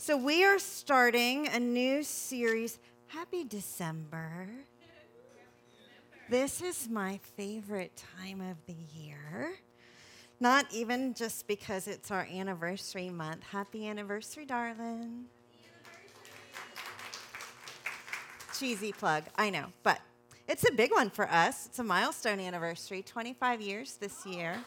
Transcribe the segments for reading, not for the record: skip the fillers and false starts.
So we are starting a new series. Happy December. This is my favorite time of the year. Not even just because it's our anniversary month. Happy anniversary, darling. Cheesy plug, I know, but it's a big one for us. It's a milestone anniversary, 25 years this year.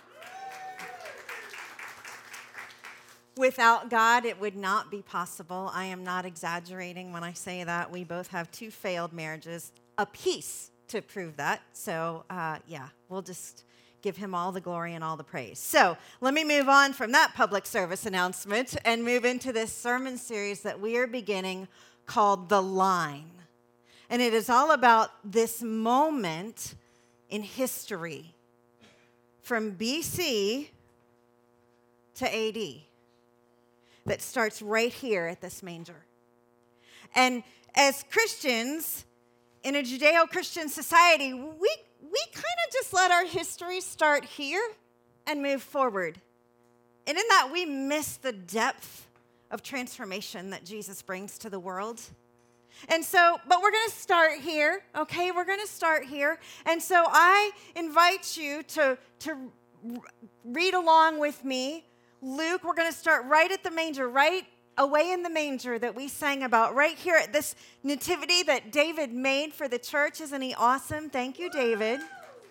Without God, it would not be possible. I am not exaggerating when I say that. We both have 2 failed marriages apiece to prove that. So, we'll just give him all the glory and all the praise. So, let me move on from that public service announcement and move into this sermon series that we are beginning called The Line. And it is all about this moment in history from BC to AD. That starts right here at this manger. And as Christians in a Judeo-Christian society, we kind of just let our history start here and move forward. And in that, we miss the depth of transformation that Jesus brings to the world. And so, but we're going to start here, okay? We're going to start here. And so I invite you to read along with me. Luke, we're going to start right at the manger, right away in the manger that we sang about, right here at this nativity that David made for the church. Isn't he awesome? Thank you, David.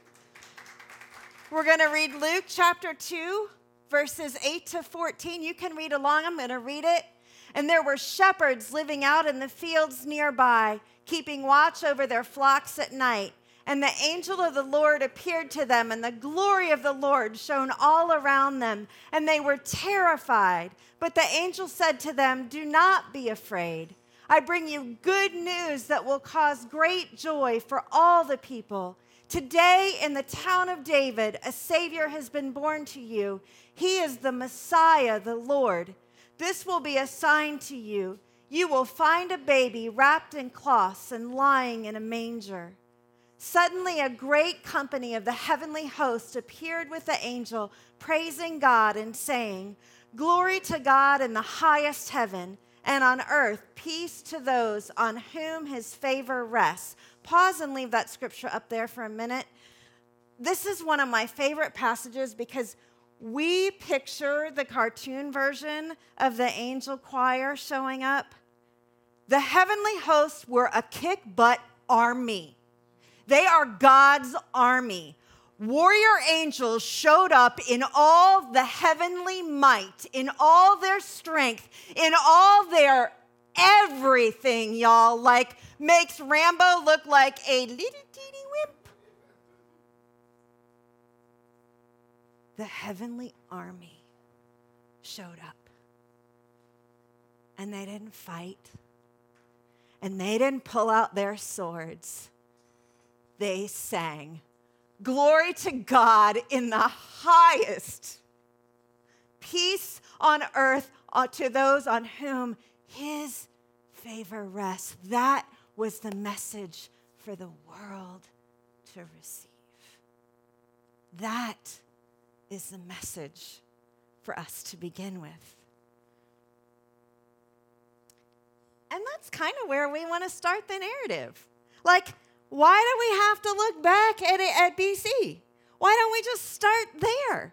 We're going to read Luke chapter 2, verses 8 to 14. You can read along. I'm going to read it. And there were shepherds living out in the fields nearby, keeping watch over their flocks at night. And the angel of the Lord appeared to them, and the glory of the Lord shone all around them, and they were terrified. But the angel said to them, "Do not be afraid. I bring you good news that will cause great joy for all the people. Today in the town of David, a Savior has been born to you. He is the Messiah, the Lord. This will be a sign to you. You will find a baby wrapped in cloths and lying in a manger." Suddenly, a great company of the heavenly host appeared with the angel, praising God and saying, "Glory to God in the highest heaven, and on earth peace to those on whom his favor rests." Pause and leave that scripture up there for a minute. This is one of my favorite passages because we picture the cartoon version of the angel choir showing up. The heavenly hosts were a kick-butt army. They are God's army. Warrior angels showed up in all the heavenly might, in all their strength, in all their everything, y'all, like makes Rambo look like a little teeny wimp. The heavenly army showed up. And they didn't fight. And they didn't pull out their swords. They sang, "Glory to God in the highest, peace on earth to those on whom his favor rests." That was the message for the world to receive. That is the message for us to begin with. And that's kind of where we want to start the narrative. Like, why do we have to look back at BC? Why don't we just start there?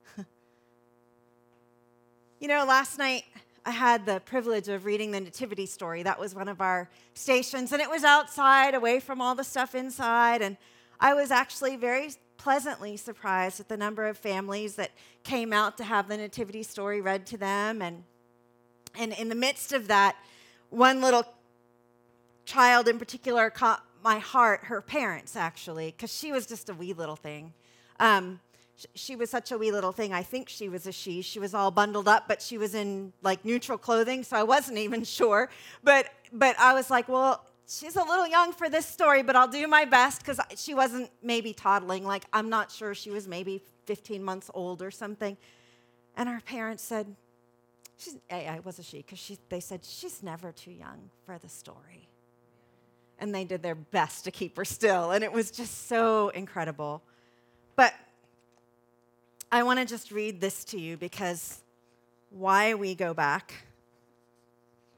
Last night I had the privilege of reading the Nativity story. That was one of our stations, and it was outside, away from all the stuff inside. And I was actually very pleasantly surprised at the number of families that came out to have the Nativity story read to them. And in the midst of that, one little child in particular caught my heart, her parents actually, because she was just a wee little thing. She was such a wee little thing. I think she was a she. She was all bundled up, but she was in like neutral clothing, so I wasn't even sure. But I was like, well, she's a little young for this story, but I'll do my best because she wasn't maybe toddling. Like, I'm not sure. She was maybe 15 months old or something. And her parents said, I was a she, because they said, "She's never too young for the story." And they did their best to keep her still. And it was just so incredible. But I want to just read this to you because why we go back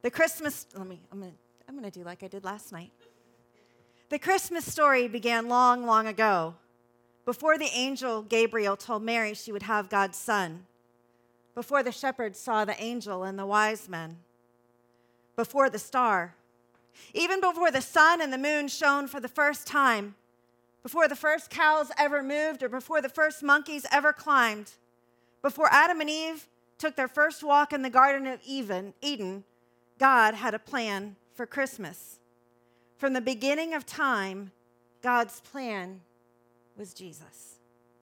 The Christmas, I'm going to do like I did last night. The Christmas story began long, long ago, before the angel Gabriel told Mary she would have God's son, before the shepherds saw the angel and the wise men, before the star, even before the sun and the moon shone for the first time, before the first cows ever moved or before the first monkeys ever climbed, before Adam and Eve took their first walk in the Garden of Eden, God had a plan for Christmas. From the beginning of time, God's plan was Jesus.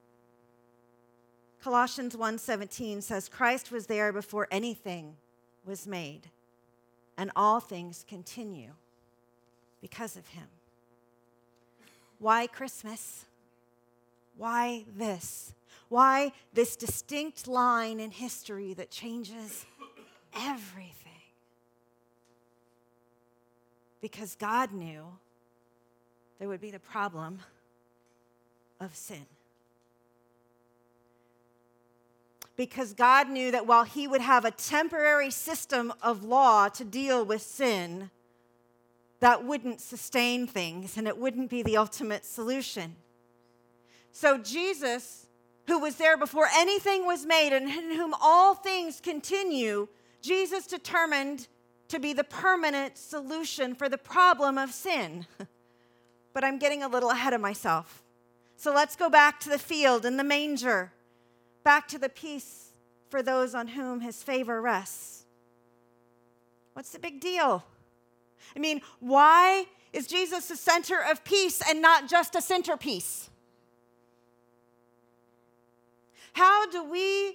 Colossians 1:17 says, Christ was there before anything was made, and all things continue because of him. Why Christmas? Why this? Why this distinct line in history that changes everything? Because God knew there would be the problem of sin. Because God knew that while he would have a temporary system of law to deal with sin, that wouldn't sustain things and it wouldn't be the ultimate solution. So Jesus, who was there before anything was made and in whom all things continue, Jesus determined to be the permanent solution for the problem of sin. But I'm getting a little ahead of myself. So let's go back to the field and the manger, back to the peace for those on whom his favor rests. What's the big deal? I mean, why is Jesus the center of peace and not just a centerpiece? How do we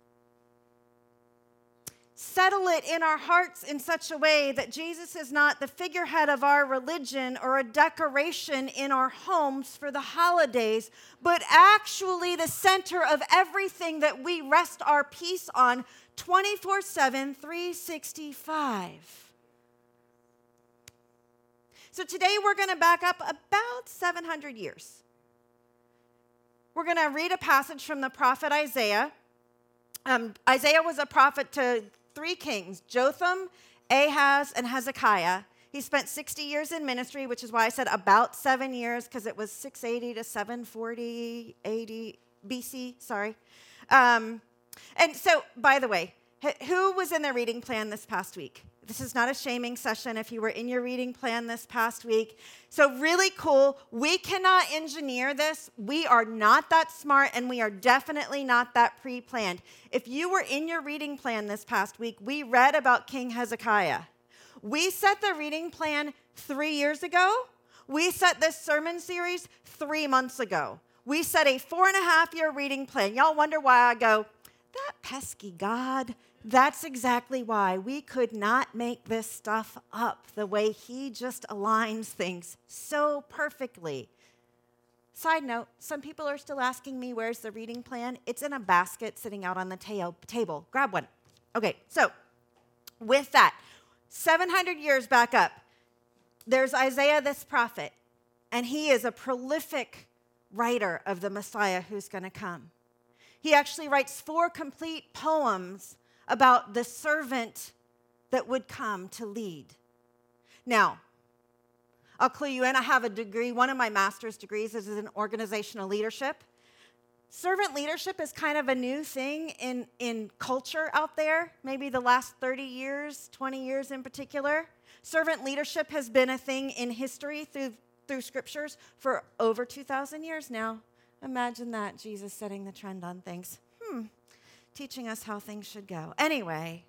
settle it in our hearts in such a way that Jesus is not the figurehead of our religion or a decoration in our homes for the holidays, but actually the center of everything that we rest our peace on 24/7, 365? So today we're going to back up about 700 years. We're going to read a passage from the prophet Isaiah. Isaiah was a prophet to 3 kings, Jotham, Ahaz, and Hezekiah. He spent 60 years in ministry, which is why I said about 7 years, because it was 680 to 740 AD, BC, sorry. And so, by the way, who was in their reading plan this past week? This is not a shaming session if you were in your reading plan this past week. So really cool. We cannot engineer this. We are not that smart, and we are definitely not that pre-planned. If you were in your reading plan this past week, we read about King Hezekiah. We set the reading plan 3 years ago. We set this sermon series 3 months ago. We set a 4.5-year reading plan. Y'all wonder why I go, that pesky God. That's exactly why. We could not make this stuff up the way he just aligns things so perfectly. Side note, some people are still asking me, where's the reading plan? It's in a basket sitting out on the table. Grab one. Okay, so with that, 700 years back up, there's Isaiah, this prophet, and he is a prolific writer of the Messiah who's going to come. He actually writes 4 complete poems about the servant that would come to lead. Now, I'll clue you in. I have a degree. One of my master's degrees is in organizational leadership. Servant leadership is kind of a new thing in culture out there, maybe the last 30 years, 20 years in particular. Servant leadership has been a thing in history through scriptures for over 2,000 years now. Imagine that, Jesus setting the trend on things. Teaching us how things should go. Anyway,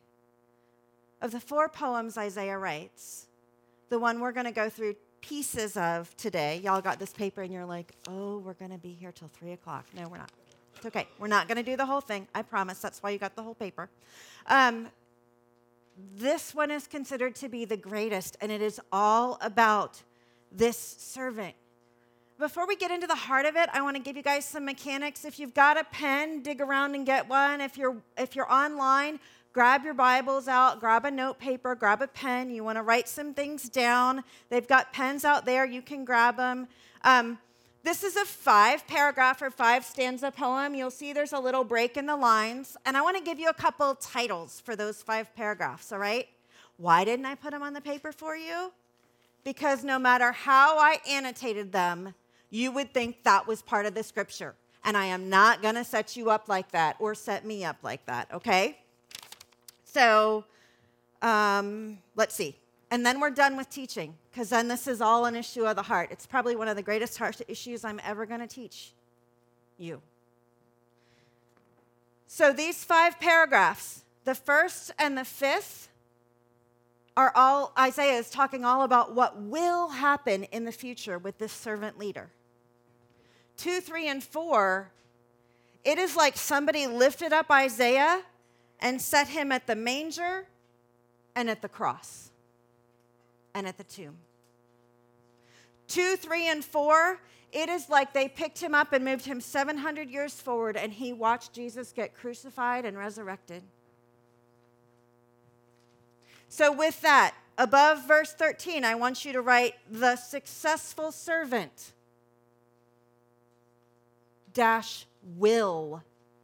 of the 4 poems Isaiah writes, the one we're going to go through pieces of today, y'all got this paper and you're like, oh, we're going to be here till 3 o'clock. No, we're not. It's okay. We're not going to do the whole thing. I promise. That's why you got the whole paper. This one is considered to be the greatest, and it is all about this servant. Before we get into the heart of it, I want to give you guys some mechanics. If you've got a pen, dig around and get one. If you're online, grab your Bibles out, grab a note paper, grab a pen. You want to write some things down. They've got pens out there. You can grab them. This is a 5-paragraph or 5-stanza poem. You'll see there's a little break in the lines. And I want to give you a couple titles for those 5 paragraphs, all right? Why didn't I put them on the paper for you? Because no matter how I annotated them, you would think that was part of the scripture. And I am not going to set you up like that or set me up like that, okay? So let's see. And then we're done with teaching, because then this is all an issue of the heart. It's probably one of the greatest heart issues I'm ever going to teach you. So these 5 paragraphs, the first and the 5th, are all, Isaiah is talking all about what will happen in the future with this servant leader. 2, 3, and 4, it is like somebody lifted up Isaiah and set him at the manger and at the cross and at the tomb. 2, 3, and 4, it is like they picked him up and moved him 700 years forward, and he watched Jesus get crucified and resurrected. So with that, above verse 13, I want you to write the successful servant dash will.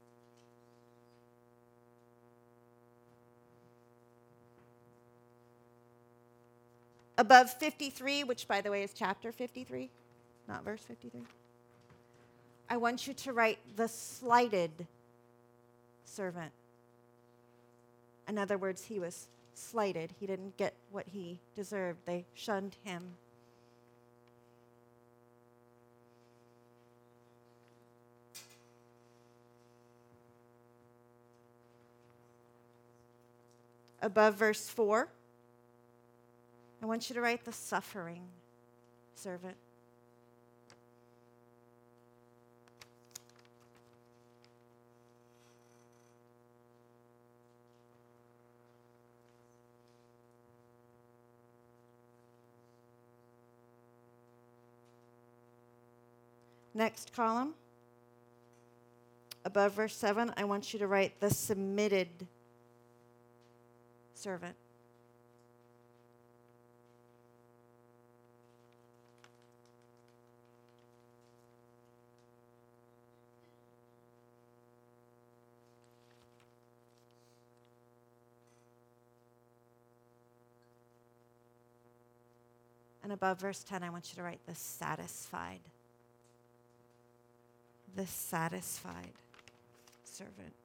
Above 53, which by the way is chapter 53, not verse 53, I want you to write the slighted servant. In other words, he was slighted. He didn't get what he deserved. They shunned him. Above verse 4, I want you to write the suffering servant. Next column, above verse 7, I want you to write the submitted servant. And above verse 10, I want you to write the satisfied. The satisfied servant.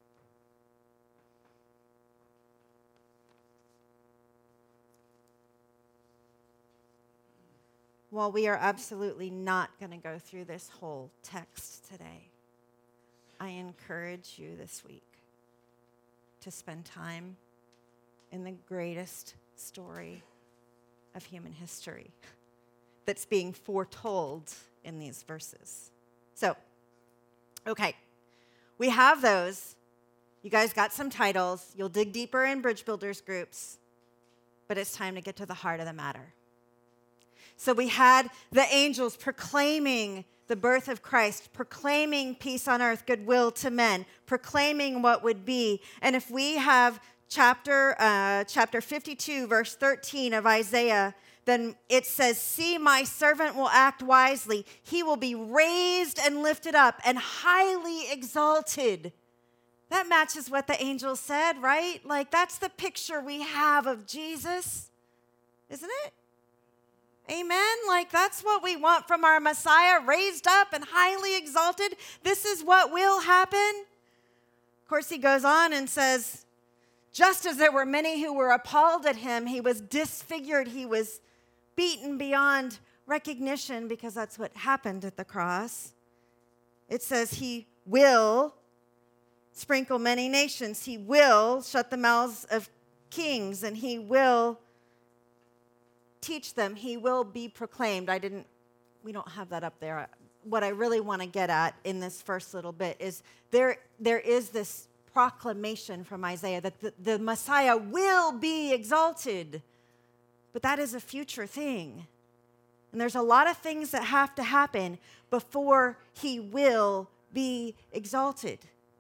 While we are absolutely not going to go through this whole text today, I encourage you this week to spend time in the greatest story of human history that's being foretold in these verses. So, okay, we have those. You guys got some titles. You'll dig deeper in Bridge Builders groups, but it's time to get to the heart of the matter. So we had the angels proclaiming the birth of Christ, proclaiming peace on earth, goodwill to men, proclaiming what would be. And if we have chapter 52, verse 13 of Isaiah, then it says, "See, my servant will act wisely. He will be raised and lifted up and highly exalted." That matches what the angel said, right? Like, that's the picture we have of Jesus, isn't it? Amen? Like, that's what we want from our Messiah, raised up and highly exalted. This is what will happen. Of course, he goes on and says, just as there were many who were appalled at him, he was disfigured, he was beaten beyond recognition, because that's what happened at the cross. It says he will sprinkle many nations. He will shut the mouths of kings, and he will teach them. He will be proclaimed. We don't have that up there. What I really want to get at in this first little bit is there is this proclamation from Isaiah that the Messiah will be exalted. But that is a future thing. And there's a lot of things that have to happen before he will be exalted.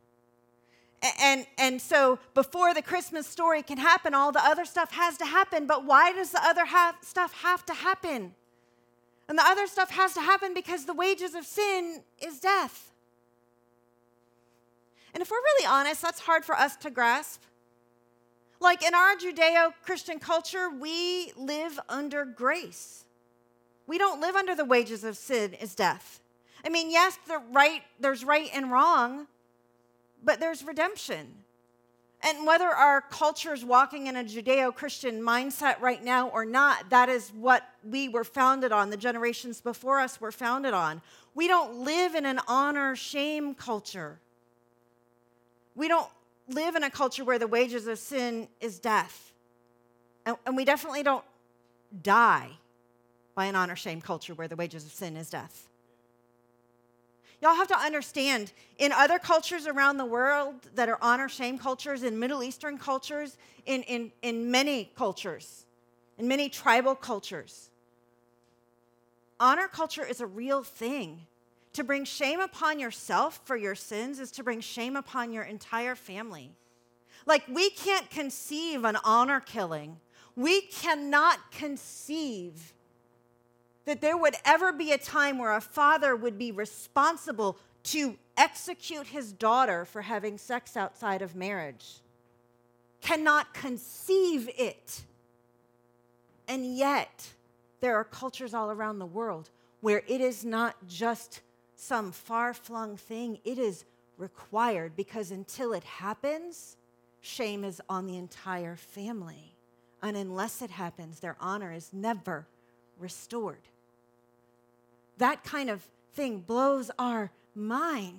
And so before the Christmas story can happen, all the other stuff has to happen. But why does the other stuff have to happen? And the other stuff has to happen because the wages of sin is death. And if we're really honest, that's hard for us to grasp. Like in our Judeo-Christian culture, we live under grace. We don't live under the wages of sin is death. I mean, yes, there's right and wrong, but there's redemption. And whether our culture is walking in a Judeo-Christian mindset right now or not, that is what we were founded on. The generations before us were founded on. We don't live in an honor-shame culture. We don't live in a culture where the wages of sin is death. And we definitely don't die by an honor-shame culture where the wages of sin is death. Y'all have to understand, in other cultures around the world that are honor-shame cultures, in Middle Eastern cultures, in many cultures, in many tribal cultures, honor culture is a real thing. To bring shame upon yourself for your sins is to bring shame upon your entire family. Like, we can't conceive an honor killing. We cannot conceive that there would ever be a time where a father would be responsible to execute his daughter for having sex outside of marriage. Cannot conceive it. And yet, there are cultures all around the world where it is not just some far-flung thing. It is required, because until it happens, shame is on the entire family. And unless it happens, their honor is never restored. That kind of thing blows our mind.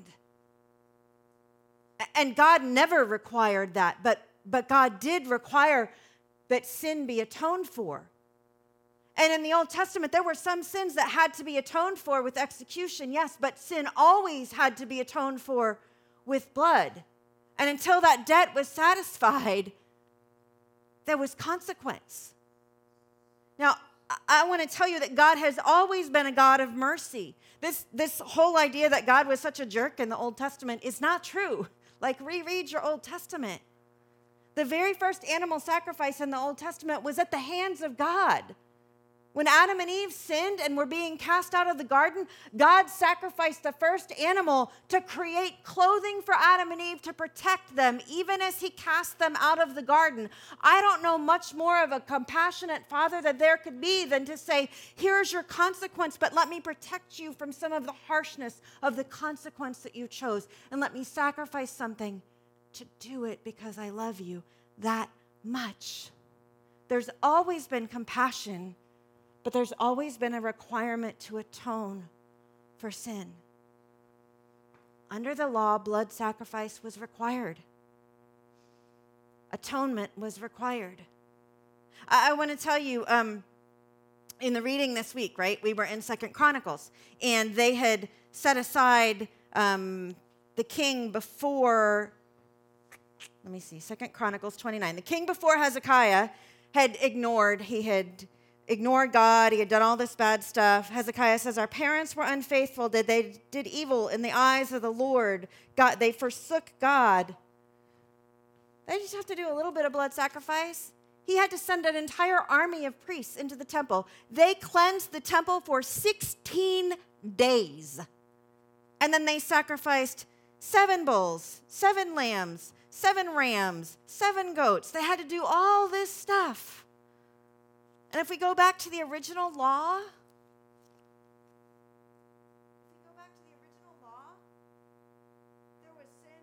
And God never required that, but God did require that sin be atoned for. And in the Old Testament, there were some sins that had to be atoned for with execution, yes, but sin always had to be atoned for with blood. And until that debt was satisfied, there was consequence. Now, I want to tell you that God has always been a God of mercy. This whole idea that God was such a jerk in the Old Testament is not true. Like, reread your Old Testament. The very first animal sacrifice in the Old Testament was at the hands of God. When Adam and Eve sinned and were being cast out of the garden, God sacrificed the first animal to create clothing for Adam and Eve to protect them, even as he cast them out of the garden. I don't know much more of a compassionate father that there could be than to say, here's your consequence, but let me protect you from some of the harshness of the consequence that you chose. And let me sacrifice something to do it because I love you that much. There's always been compassion, but there's always been a requirement to atone for sin. Under the law, blood sacrifice was required. Atonement was required. I want to tell you, in the reading this week, right, we were in 2 Chronicles, and they had set aside the king before, 2 Chronicles 29. The king before Hezekiah had ignored God. He had done all this bad stuff. Hezekiah says, our parents were unfaithful. They did evil in the eyes of the Lord. God, they forsook God. They just have to do a little bit of blood sacrifice. He had to send an entire army of priests into the temple. They cleansed the temple for 16 days. And then they sacrificed 7 bulls, 7 lambs, 7 rams, 7 goats. They had to do all this stuff. And if we go back to the original law, there was sin.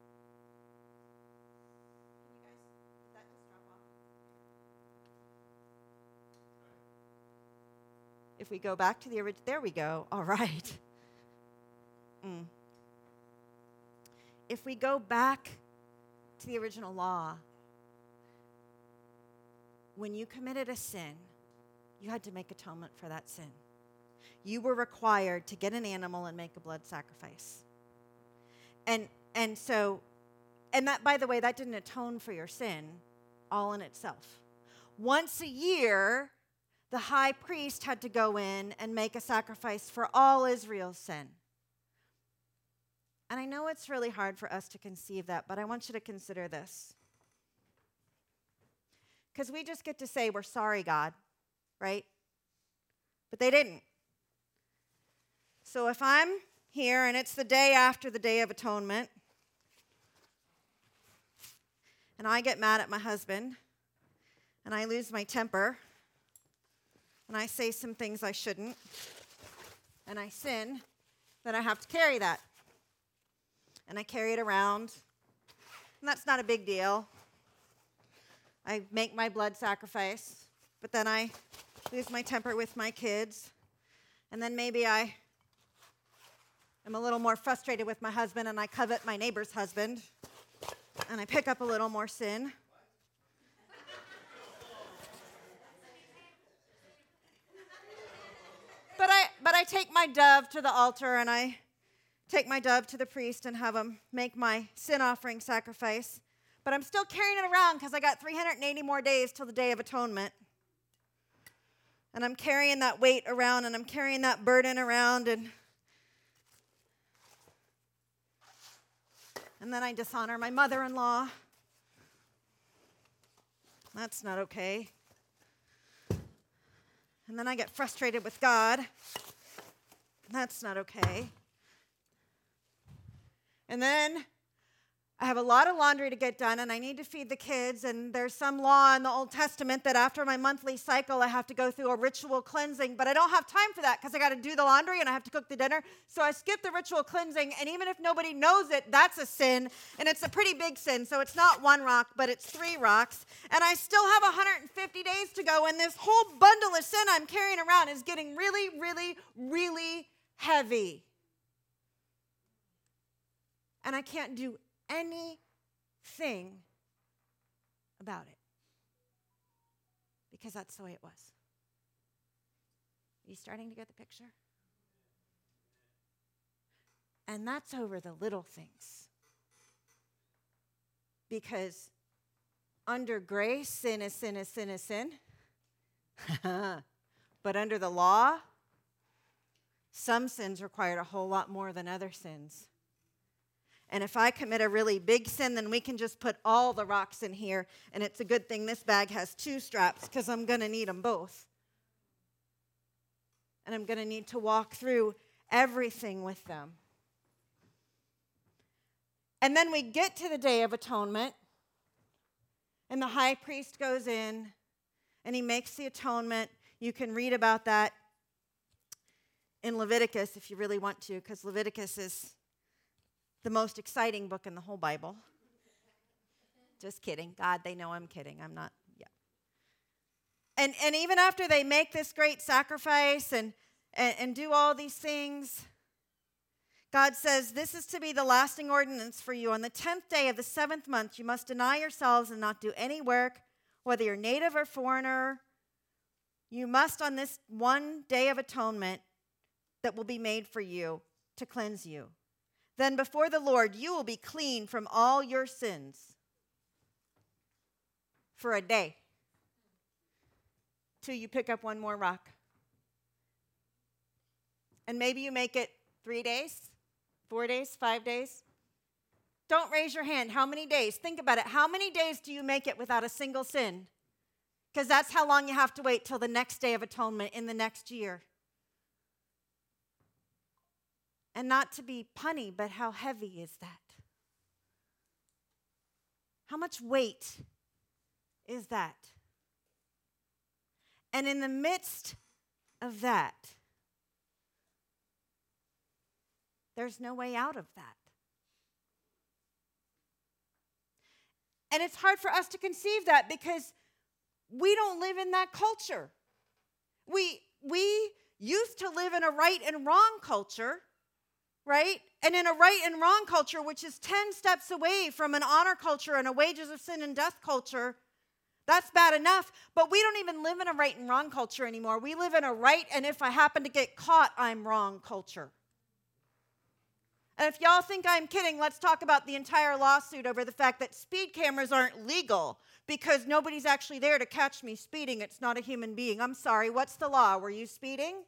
Can you guys, did that just drop off? If we go back to the original, there we go. All right. If we go back to the original law, when you committed a sin, you had to make atonement for that sin. You were required to get an animal and make a blood sacrifice. And that, by the way, that didn't atone for your sin all in itself. Once a year, the high priest had to go in and make a sacrifice for all Israel's sin. And I know it's really hard for us to conceive that, but I want you to consider this. Because we just get to say, we're sorry, God, right? But they didn't. So if I'm here and it's the day after the Day of Atonement, and I get mad at my husband, and I lose my temper, and I say some things I shouldn't, and I sin, then I have to carry that. And I carry it around, and that's not a big deal. I make my blood sacrifice, but then I lose my temper with my kids, and then maybe I am a little more frustrated with my husband, and I covet my neighbor's husband, and I pick up a little more sin. But I take my dove to the altar, and I take my dove to the priest and have him make my sin offering sacrifice. But I'm still carrying it around because I got 380 more days till the Day of Atonement. And I'm carrying that weight around, and I'm carrying that burden around, and then I dishonor my mother-in-law. That's not okay. And then I get frustrated with God. That's not okay. And then I have a lot of laundry to get done, and I need to feed the kids, and there's some law in the Old Testament that after my monthly cycle, I have to go through a ritual cleansing, but I don't have time for that because I got to do the laundry and I have to cook the dinner. So I skip the ritual cleansing, and even if nobody knows it, that's a sin, and it's a pretty big sin. So it's not one rock, but it's 3 rocks, and I still have 150 days to go, and this whole bundle of sin I'm carrying around is getting really, really, really heavy. And I can't do anything about it because that's the way it was. Are you starting to get the picture? And that's over the little things. Because under grace, sin is sin is sin is sin. But under the law, some sins require a whole lot more than other sins. And if I commit a really big sin, then we can just put all the rocks in here. And it's a good thing this bag has 2 straps because I'm going to need them both. And I'm going to need to walk through everything with them. And then we get to the Day of Atonement. And the high priest goes in and he makes the atonement. You can read about that in Leviticus if you really want to, because Leviticus is the most exciting book in the whole Bible. Just kidding. God, they know I'm kidding. I'm not, yeah. And even after they make this great sacrifice and do all these things, God says, this is to be the lasting ordinance for you. On the 10th day of the 7th month, you must deny yourselves and not do any work, whether you're native or foreigner. You must, on this one day of atonement that will be made for you, to cleanse you. Then before the Lord, you will be clean from all your sins for a day till you pick up one more rock. And maybe you make it 3 days, 4 days, 5 days. Don't raise your hand. How many days? Think about it. How many days do you make it without a single sin? Because that's how long you have to wait till the next Day of Atonement in the next year. And not to be punny, but how heavy is that? How much weight is that? And in the midst of that, there's no way out of that. And it's hard for us to conceive that because we don't live in that culture. We used to live in a right and wrong culture, right? And in a right and wrong culture, which is 10 steps away from an honor culture and a wages of sin and death culture, that's bad enough. But we don't even live in a right and wrong culture anymore. We live in a right, and if I happen to get caught, I'm wrong culture. And if y'all think I'm kidding, let's talk about the entire lawsuit over the fact that speed cameras aren't legal because nobody's actually there to catch me speeding. It's not a human being. I'm sorry, what's the law? Were you speeding?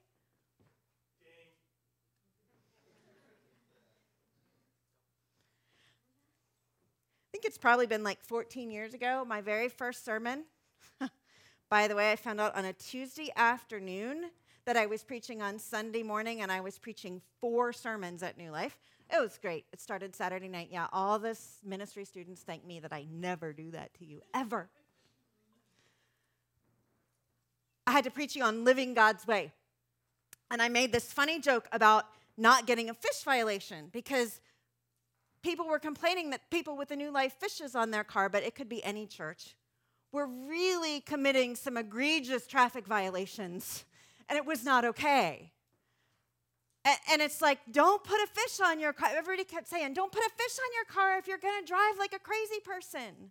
I think it's probably been like 14 years ago, my very first sermon. By the way, I found out on a Tuesday afternoon that I was preaching on Sunday morning, and I was preaching 4 sermons at New Life. It was great. It started Saturday night. Yeah, all this ministry students thank me that I never do that to you, ever. I had to preach you on living God's way. And I made this funny joke about not getting a fish violation because people were complaining that people with the New Life fishes on their car, but it could be any church, were really committing some egregious traffic violations, and it was not okay. And it's like, don't put a fish on your car. Everybody kept saying, don't put a fish on your car if you're going to drive like a crazy person.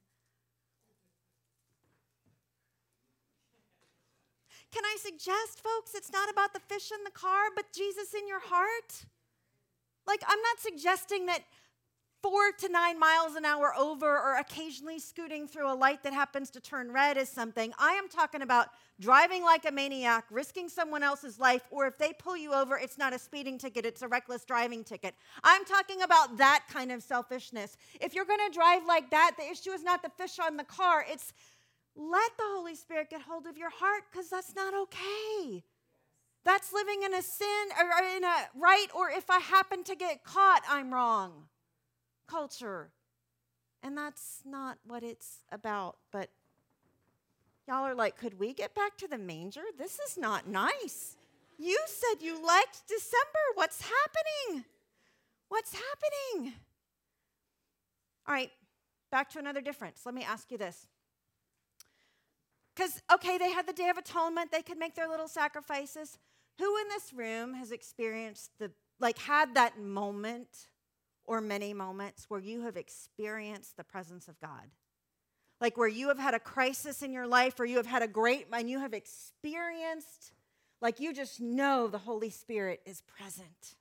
Can I suggest, folks, it's not about the fish in the car, but Jesus in your heart? Like, I'm not suggesting that 4 to 9 miles an hour over or occasionally scooting through a light that happens to turn red is something. I am talking about driving like a maniac, risking someone else's life, or if they pull you over, it's not a speeding ticket, it's a reckless driving ticket. I'm talking about that kind of selfishness. If you're going to drive like that, the issue is not the fish on the car. It's let the Holy Spirit get hold of your heart, because that's not okay. That's living in a sin or in a right, or if I happen to get caught, I'm wrong culture. And that's not what it's about. But y'all are like, could we get back to the manger? This is not nice. You said you liked December. What's happening? What's happening? All right, back to another difference. Let me ask you this. Because, okay, they had the Day of Atonement. They could make their little sacrifices. Who in this room has experienced had that moment or many moments where you have experienced the presence of God? Like where you have had a crisis in your life, or you have had and you have experienced, like you just know the Holy Spirit is present.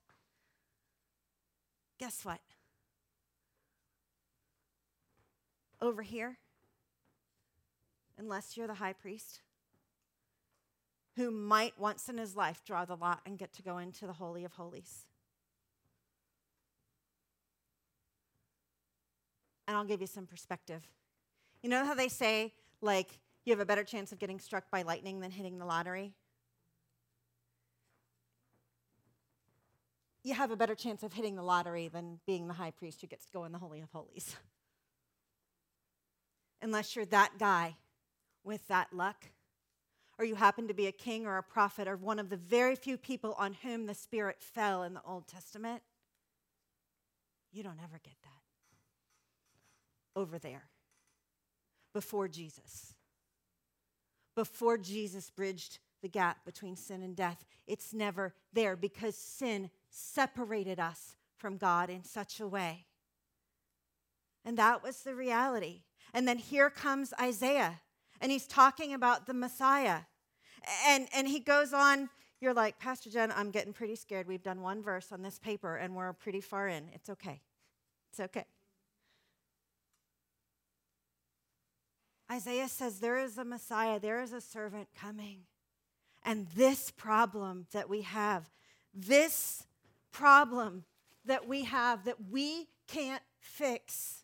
Guess what? Over here, unless you're the high priest, who might once in his life draw the lot and get to go into the Holy of Holies. And I'll give you some perspective. You know how they say, like, you have a better chance of getting struck by lightning than hitting the lottery? You have a better chance of hitting the lottery than being the high priest who gets to go in the Holy of Holies. Unless you're that guy with that luck, or you happen to be a king or a prophet or one of the very few people on whom the Spirit fell in the Old Testament, you don't ever get that. Over there, before Jesus bridged the gap between sin and death, it's never there because sin separated us from God in such a way. And that was the reality. And then here comes Isaiah, and he's talking about the Messiah. And he goes on, you're like, Pastor Jen, I'm getting pretty scared. We've done one verse on this paper, and we're pretty far in. It's okay. It's okay. Isaiah says there is a Messiah, there is a servant coming. And this problem that we have that we can't fix,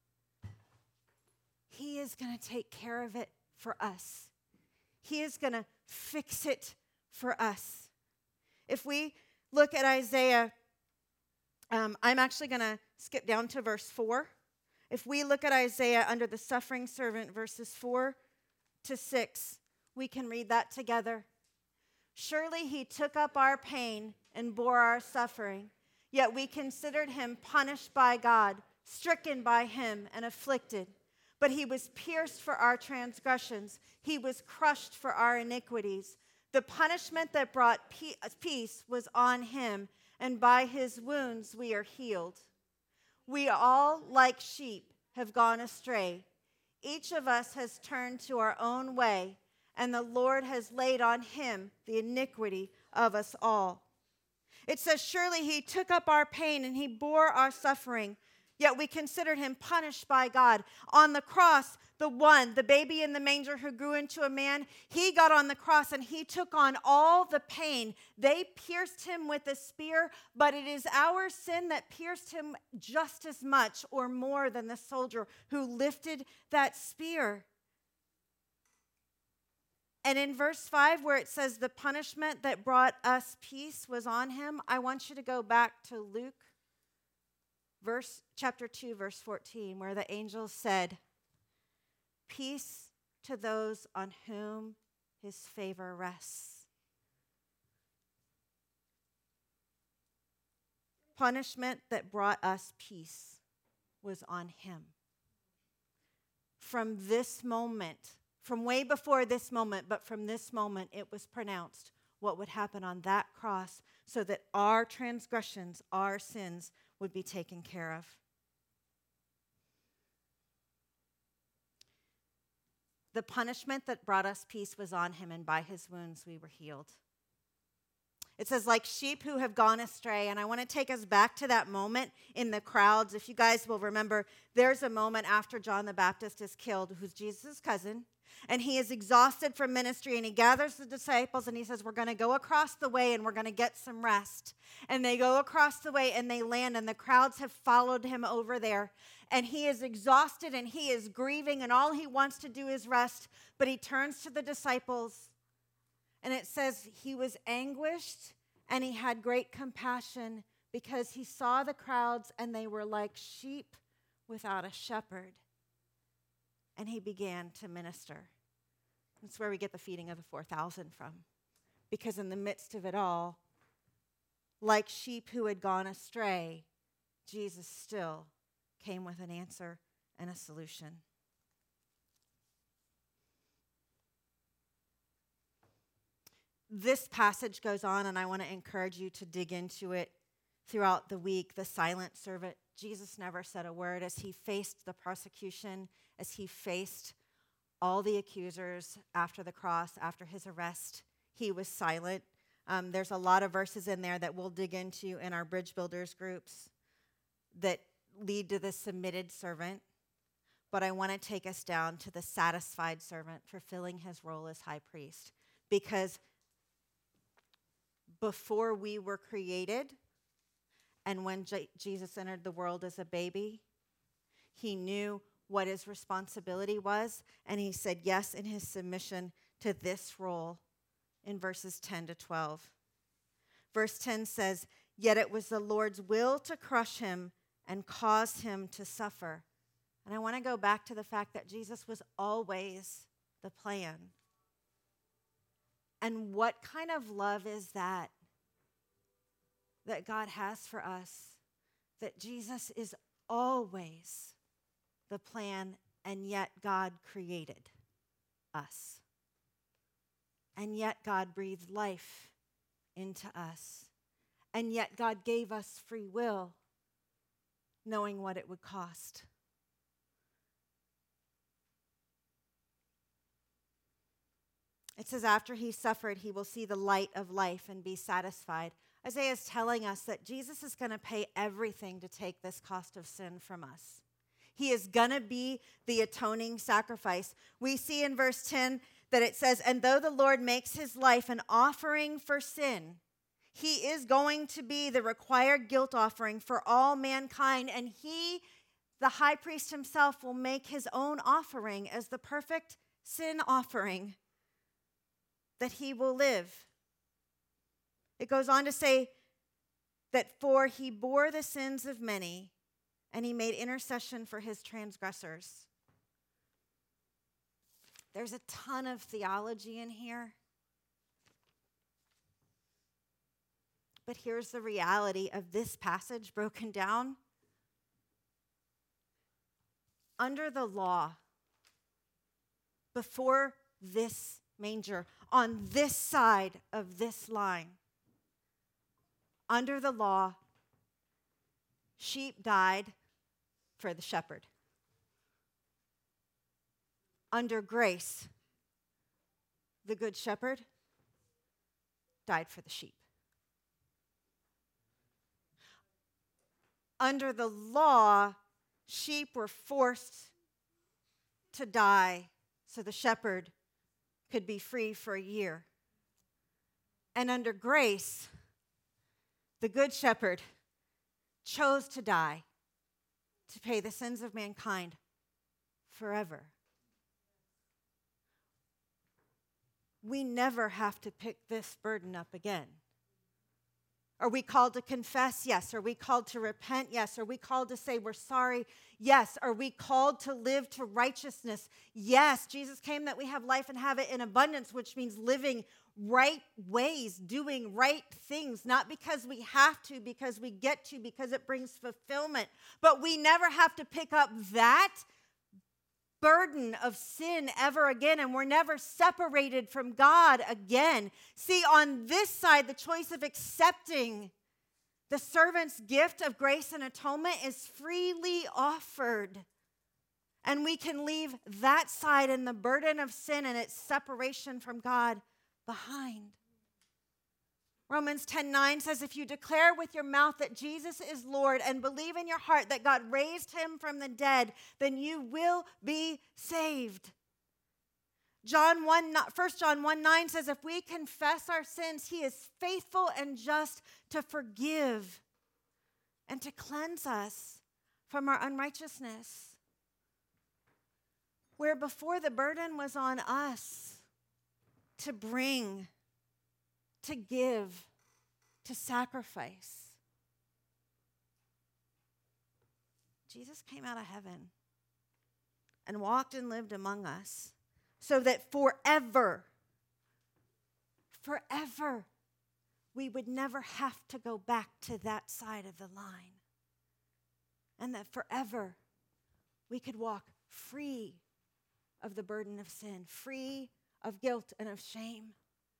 he is going to take care of it for us. He is going to fix it for us. If we look at Isaiah, I'm actually going to skip down to verse 4. If we look at Isaiah under the suffering servant, verses 4 to 6, we can read that together. Surely he took up our pain and bore our suffering, yet we considered him punished by God, stricken by him and afflicted. But he was pierced for our transgressions. He was crushed for our iniquities. The punishment that brought peace was on him, and by his wounds we are healed. We all, like sheep, have gone astray. Each of us has turned to our own way, and the Lord has laid on him the iniquity of us all. It says, surely he took up our pain and he bore our suffering, yet we considered him punished by God. On the cross, the baby in the manger who grew into a man, he got on the cross and he took on all the pain. They pierced him with a spear, but it is our sin that pierced him just as much or more than the soldier who lifted that spear. And in verse 5, where it says the punishment that brought us peace was on him, I want you to go back to Luke chapter 2, verse 14, where the angel said, "Peace to those on whom his favor rests." Punishment that brought us peace was on him. From this moment, from way before this moment, but from this moment, it was pronounced what would happen on that cross so that our transgressions, our sins would be taken care of. The punishment that brought us peace was on him, and by his wounds we were healed. It says, like sheep who have gone astray. And I want to take us back to that moment in the crowds. If you guys will remember, there's a moment after John the Baptist is killed, who's Jesus' cousin, and he is exhausted from ministry, and he gathers the disciples, and he says, we're going to go across the way, and we're going to get some rest. And they go across the way, and they land, and the crowds have followed him over there. And he is exhausted, and he is grieving, and all he wants to do is rest. But he turns to the disciples, and it says he was anguished and he had great compassion because he saw the crowds and they were like sheep without a shepherd. And he began to minister. That's where we get the feeding of the 4,000 from. Because in the midst of it all, like sheep who had gone astray, Jesus still came with an answer and a solution. This passage goes on, and I want to encourage you to dig into it throughout the week. The silent servant, Jesus never said a word as he faced the persecution, as he faced all the accusers after the cross, after his arrest. He was silent. There's a lot of verses in there that we'll dig into in our Bridge Builders groups that lead to the submitted servant. But I want to take us down to the satisfied servant fulfilling his role as high priest. Because before we were created, and when Jesus entered the world as a baby, he knew what his responsibility was, and he said yes in his submission to this role in verses 10 to 12. Verse 10 says, "Yet it was the Lord's will to crush him and cause him to suffer." And I want to go back to the fact that Jesus was always the plan. And what kind of love is that God has for us? That Jesus is always the plan, and yet God created us. And yet God breathed life into us. And yet God gave us free will, knowing what it would cost. It says, after he suffered, he will see the light of life and be satisfied. Isaiah is telling us that Jesus is going to pay everything to take this cost of sin from us. He is going to be the atoning sacrifice. We see in verse 10 that it says, and though the Lord makes his life an offering for sin, he is going to be the required guilt offering for all mankind. And he, the high priest himself, will make his own offering as the perfect sin offering that he will live. It goes on to say that for he bore the sins of many, and he made intercession for his transgressors. There's a ton of theology in here. But here's the reality of this passage broken down. Under the law, before this manger, on this side of this line, under the law, sheep died for the shepherd. Under grace, the good shepherd died for the sheep. Under the law, sheep were forced to die so the shepherd could be free for a year. And under grace, the good shepherd chose to die to pay the sins of mankind forever. We never have to pick this burden up again. Are we called to confess? Yes. Are we called to repent? Yes. Are we called to say we're sorry? Yes. Are we called to live to righteousness? Yes. Jesus came that we have life and have it in abundance, which means living right ways, doing right things, not because we have to, because we get to, because it brings fulfillment. But we never have to pick up that burden of sin ever again, and we're never separated from God again. See, on this side, the choice of accepting the servant's gift of grace and atonement is freely offered. And we can leave that side and the burden of sin and its separation from God behind. Romans 10:9 says, if you declare with your mouth that Jesus is Lord and believe in your heart that God raised him from the dead, then you will be saved. 1 John 1:9 says, if we confess our sins, he is faithful and just to forgive and to cleanse us from our unrighteousness. Where before the burden was on us to bring, to give, to sacrifice, Jesus came out of heaven and walked and lived among us so that forever, we would never have to go back to that side of the line. And that forever we could walk free of the burden of sin, free of guilt and of shame.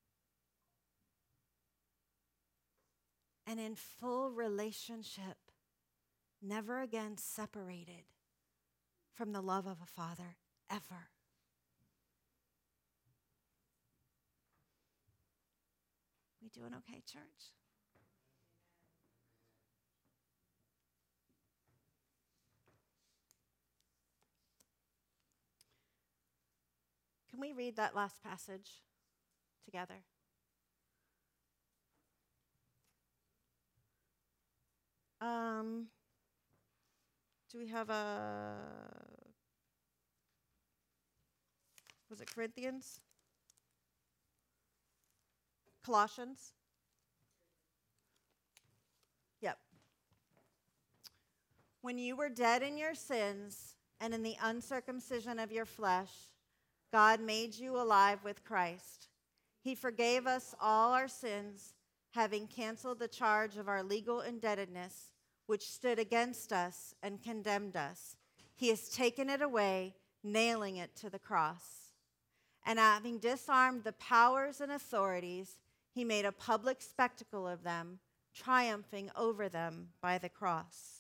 And in full relationship, never again separated from the love of a Father, ever. We doing okay, church? Can we read that last passage together? Do we have was it Corinthians? Colossians? Yep. When you were dead in your sins and in the uncircumcision of your flesh, God made you alive with Christ. He forgave us all our sins, having canceled the charge of our legal indebtedness, which stood against us and condemned us. He has taken it away, nailing it to the cross. And having disarmed the powers and authorities, he made a public spectacle of them, triumphing over them by the cross.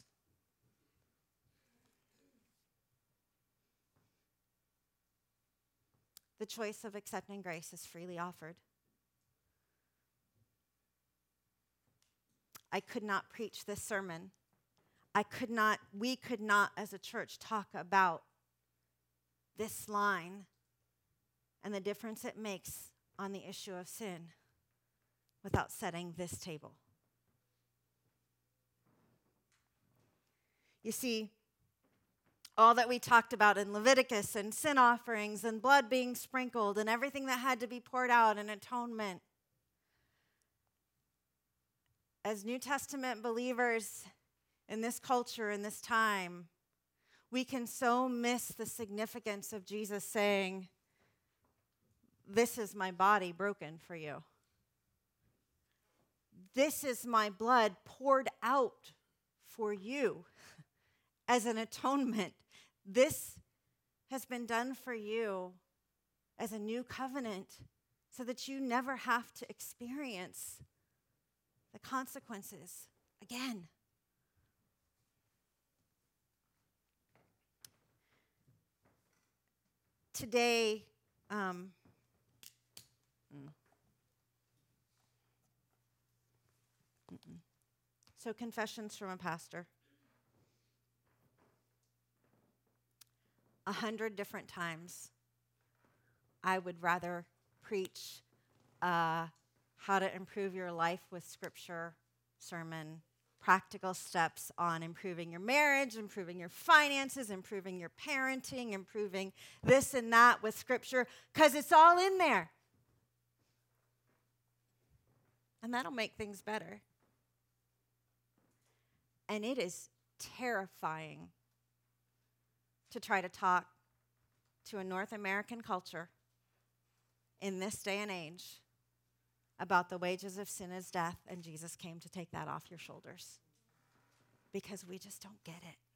The choice of accepting grace is freely offered. I could not preach this sermon. We could not as a church talk about this line and the difference it makes on the issue of sin without setting this table. You see, all that we talked about in Leviticus and sin offerings and blood being sprinkled and everything that had to be poured out in atonement. As New Testament believers in this culture, in this time, we can so miss the significance of Jesus saying, this is my body broken for you. This is my blood poured out for you as an atonement. This has been done for you as a new covenant so that you never have to experience the consequences again. Today, so confessions from a pastor. 100 different times, I would rather preach how to improve your life with Scripture sermon, practical steps on improving your marriage, improving your finances, improving your parenting, improving this and that with Scripture, because it's all in there. And that'll make things better. And it is terrifying to try to talk to a North American culture in this day and age about the wages of sin is death, and Jesus came to take that off your shoulders, because we just don't get it.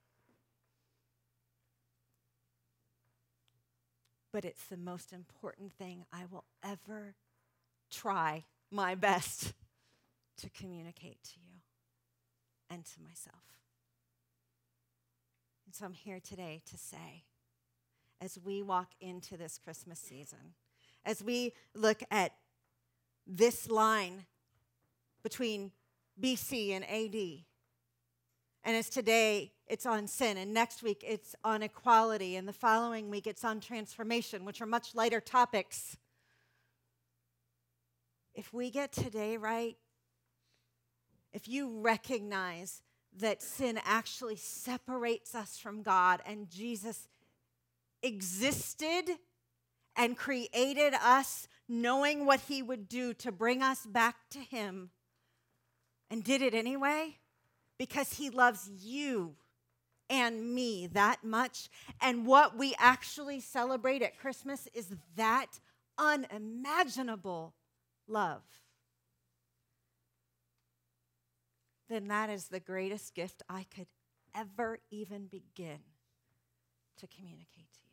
But it's the most important thing I will ever try my best to communicate to you and to myself. And so I'm here today to say, as we walk into this Christmas season, as we look at this line between BC and AD, and as today it's on sin, and next week it's on equality, and the following week it's on transformation, which are much lighter topics. If we get today right, if you recognize that sin actually separates us from God, and Jesus existed and created us knowing what he would do to bring us back to him, and did it anyway because he loves you and me that much. And what we actually celebrate at Christmas is that unimaginable love. Then that is the greatest gift I could ever even begin to communicate to you.